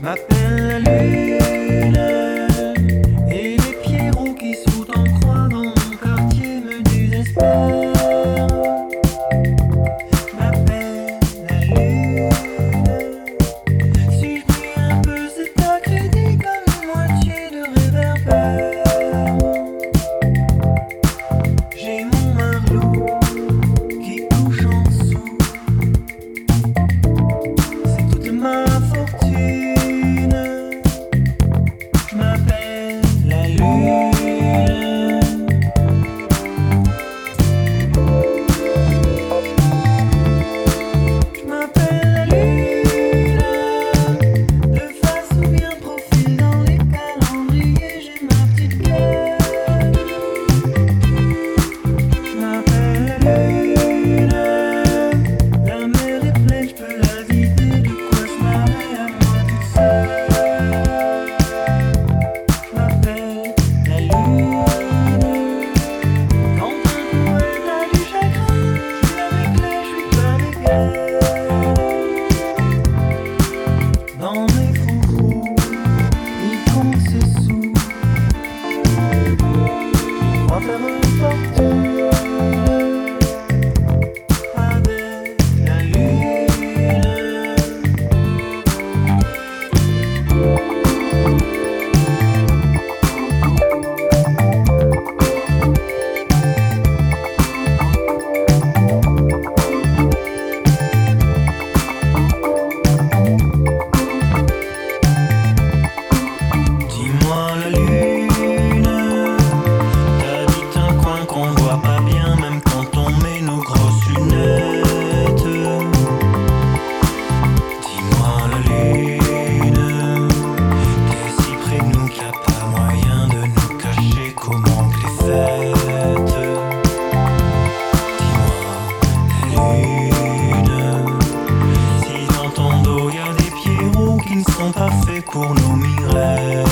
Je m'appelle la lune et les pierrots qui sautent en croix dans mon quartier me désespèrent. Je m'appelle la lune. Si je brille un peu, c'est à crédit comme une moitié de réverbère. J'ai mon marlot qui couche en dessous. C'est toute ma fortune. Je m'appelle la lune. Je m'appelle la lune. De face ou bien de profil dans les calendriers, j'ai ma petite gueule. Je m'appelle la lune. La mer est pleine, je peux la vider. De quoi se marrer à moi toute seule. Je m'appelle la lune. Quand un poète a du chagrin, je suis avec les, je suis pas les gars. Dans mes froufrous, il compte ses sous. Il croit faire une fortune avec la lune. Dis-moi la lune, t'habites un coin qu'on voit pas bien même quand on met nos grosses lunettes. Dis-moi la lune, t'es si près de nous qu'il y a pas moyen de nous cacher comment que les fêtes. Dis-moi la lune, si dans ton dos y a des pierrots qui ne sont pas faits pour nos mirettes.